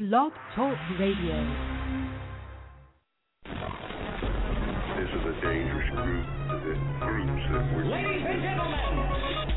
Blog Talk Radio. This is a dangerous group. Groups that we're... Ladies and gentlemen.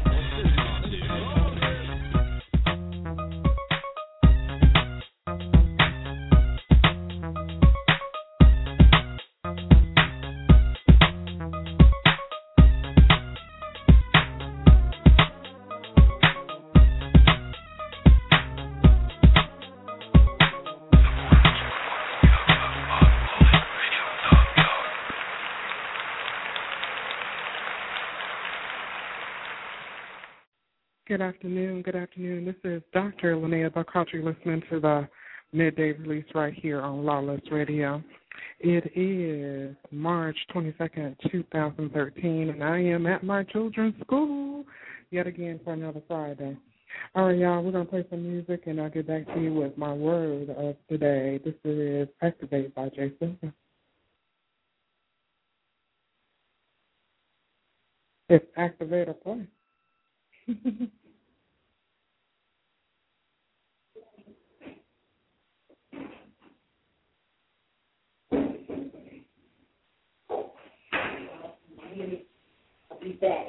Good afternoon. This is Dr. Linnea Buckhouse. You're listening to the midday release right here on Lawless Radio. It is March 22nd, 2013, and I am at my children's school yet again for another Friday. All right, y'all, we're going to play some music, and I'll get back to you with my word of the day. This is Activate by Jay Silva. It's Activate or Play. I'll be back.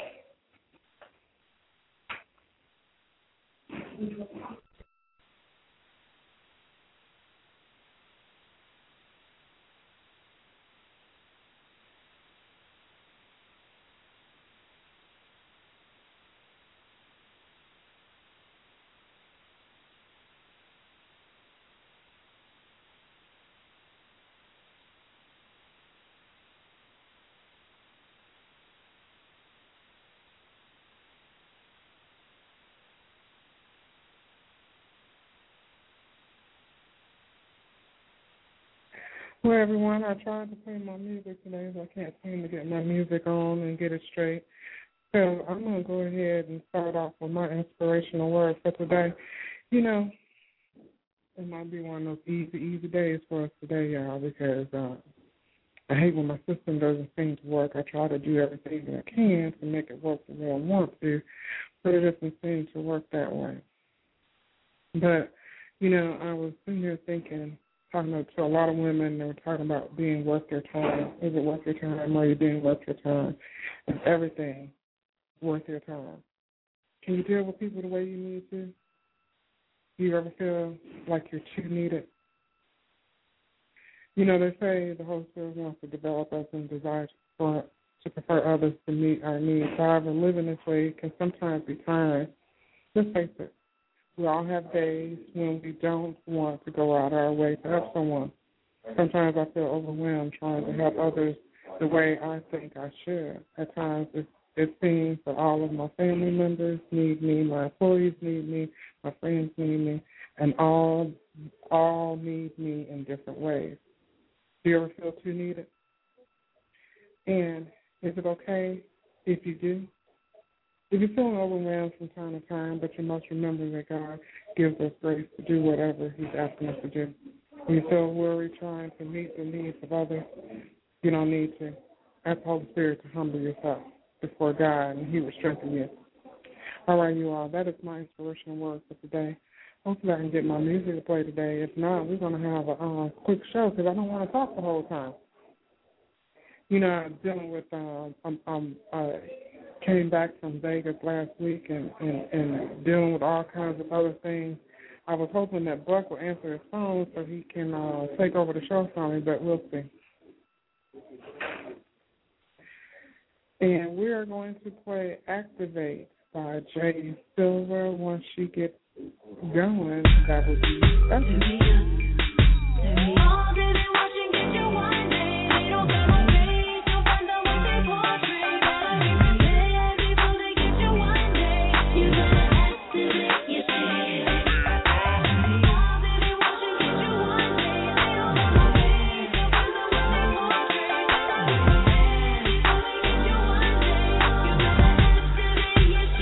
Well, everyone, I tried to play my music today, but I can't seem to get my music on and get it straight. So I'm going to go ahead and start off with my inspirational word for today. You know, it might be one of those easy days for us today, y'all, because I hate when my system doesn't seem to work. I try to do everything that I can to make it work the way I want to, but it doesn't seem to work that way. But, you know, I was sitting here thinking, talking to a lot of women, they were talking about being worth your time. Is it worth your time? Are you being worth your time? Is everything worth your time? Can you deal with people the way you need to? Do you ever feel like you're too needed? You know, they say the Holy Spirit wants to develop us in desire to prefer others to meet our needs. However, living this way can sometimes be tiring. Let's face it. We all have days when we don't want to go out our way to help someone. Sometimes I feel overwhelmed trying to help others the way I think I should. At times it seems that all of my family members need me, my employees need me, my friends need me, and all need me in different ways. Do you ever feel too needed? And is it okay if you do? If you're feeling overwhelmed from time to time, but you must remember that God gives us grace to do whatever He's asking us to do. When you feel worried trying to meet the needs of others, you don't need to. Ask the Holy Spirit to humble yourself before God, and He will strengthen you. All right, you all, that is my inspirational word for today. Hopefully I can get my music to play today. If not, we're going to have a quick show because I don't want to talk the whole time. You know, I'm dealing with came back from Vegas last week and dealing with all kinds of other things. I was hoping that Buck would answer his phone so he can take over the show for me, but we'll see. And we are going to play Activate by Jay Silver. Once she gets going, that will be special.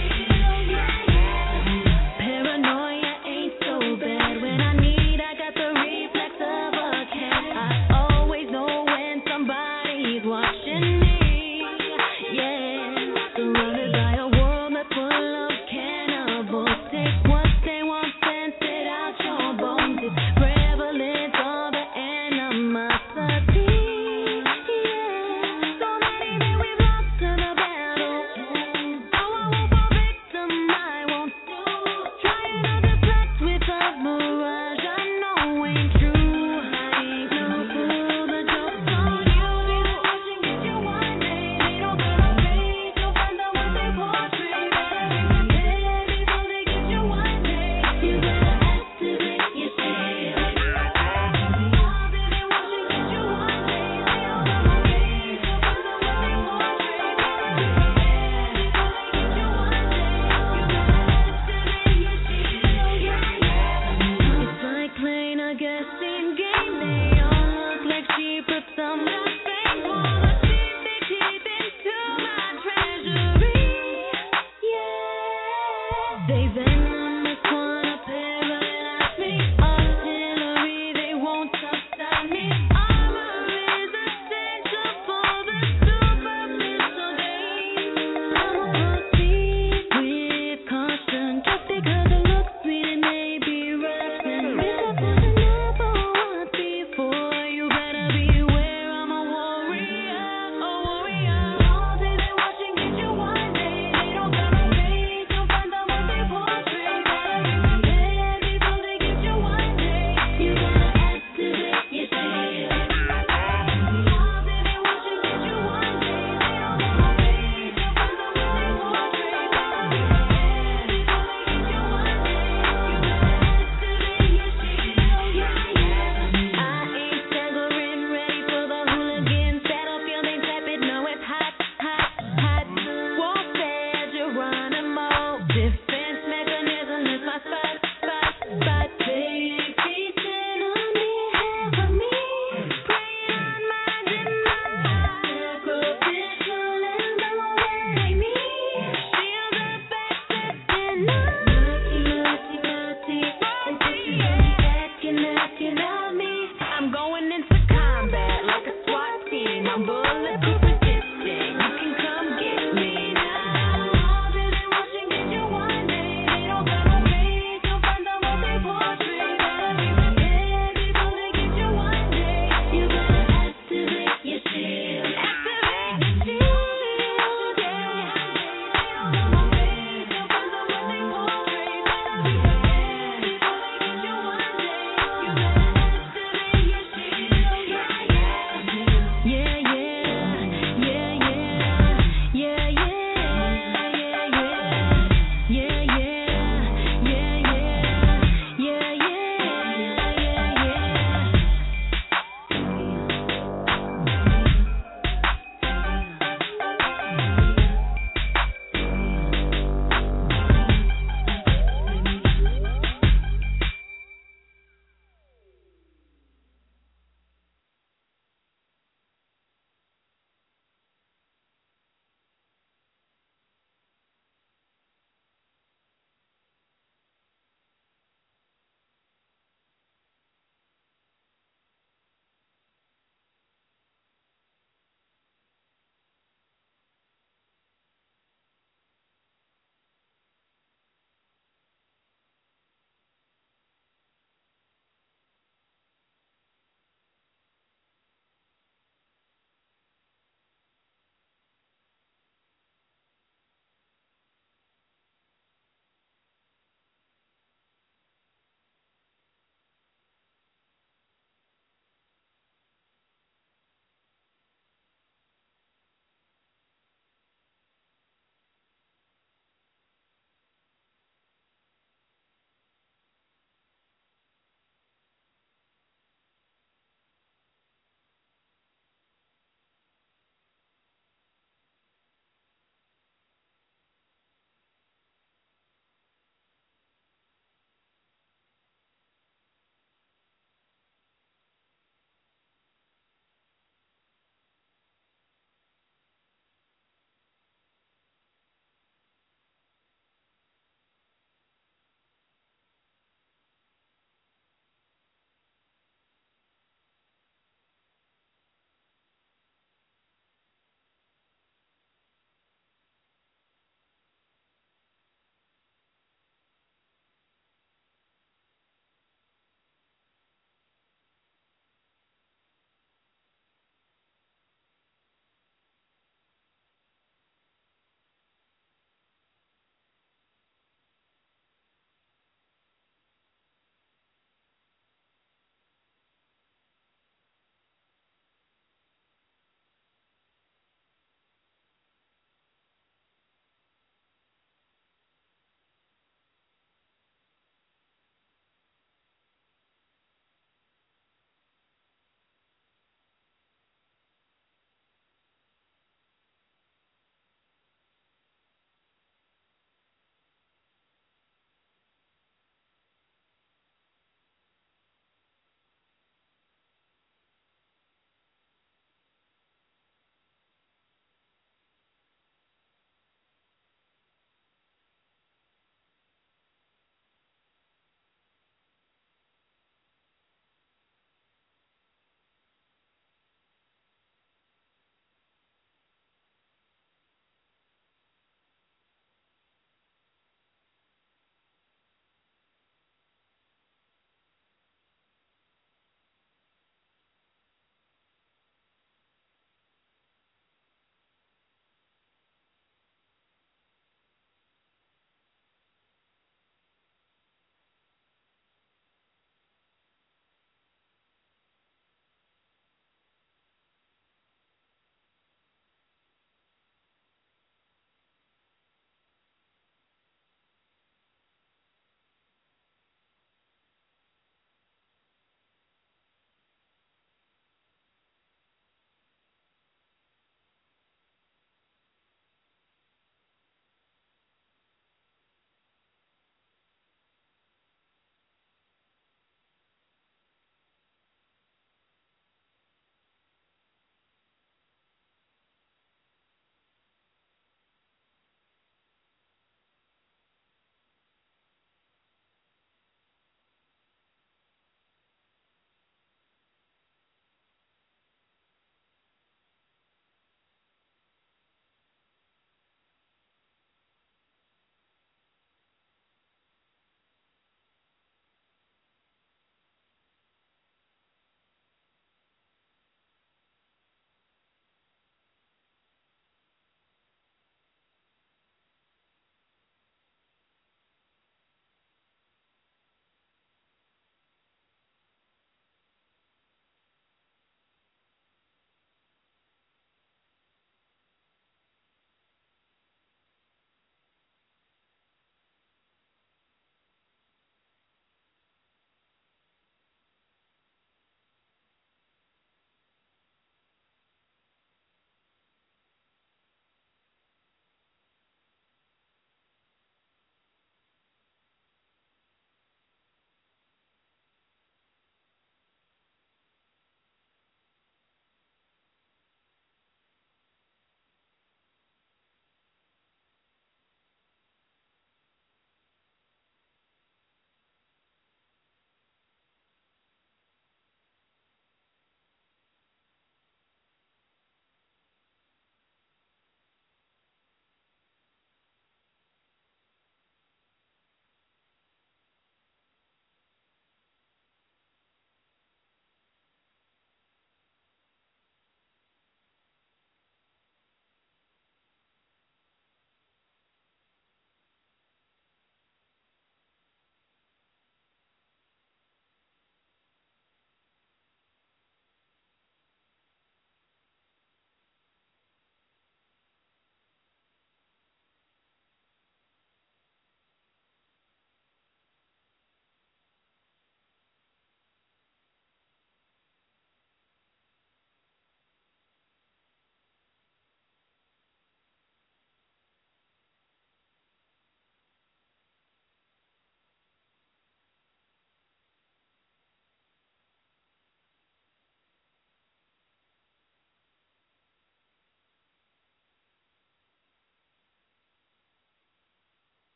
Paranoia ain't so bad when I need, I got the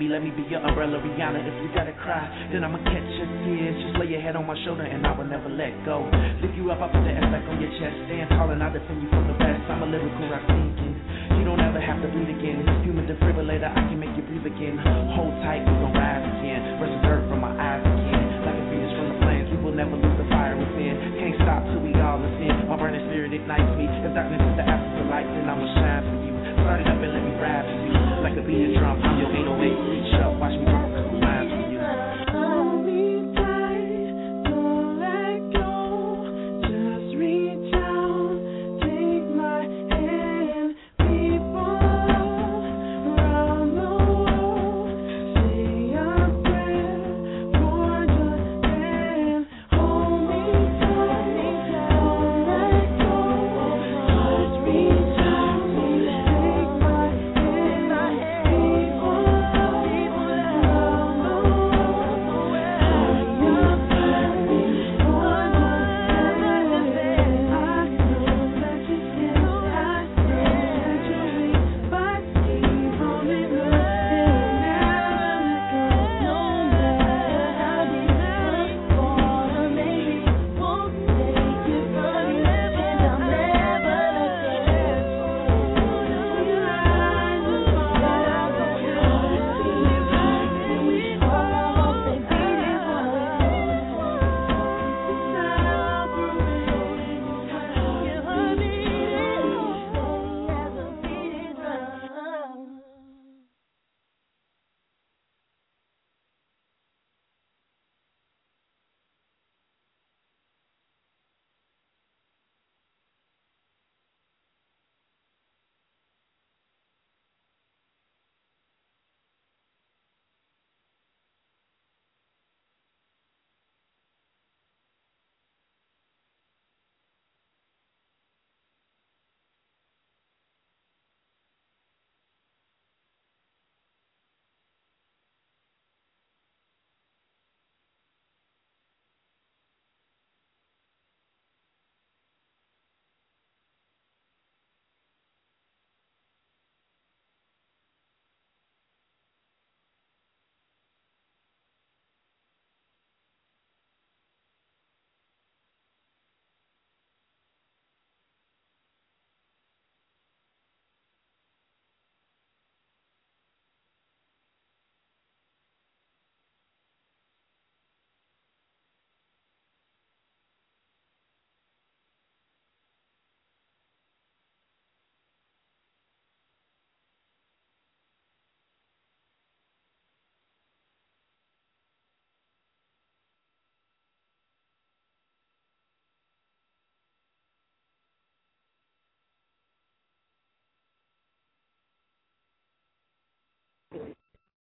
baby, let me be your umbrella, Rihanna. If you gotta cry, then I'ma catch your tears. Just lay your head on my shoulder and I will never let go. Lift you up, I put the S back on your chest. Stand tall and I defend you from the best. I'm a lyrical rap thinking. You don't ever have to bleed again. Human defibrillator, I can make you breathe again. Hold tight, we gon' rise again. Brush the dirt from my eyes again. Like a phoenix from the flames, we will never lose the fire within. Can't stop till we all ascend. My burning spirit ignites me. If darkness is the absence of light, then I'ma shine for you. Start it up and let me ride for you. Like a beating drum, I'm your 808. Reach up, watch me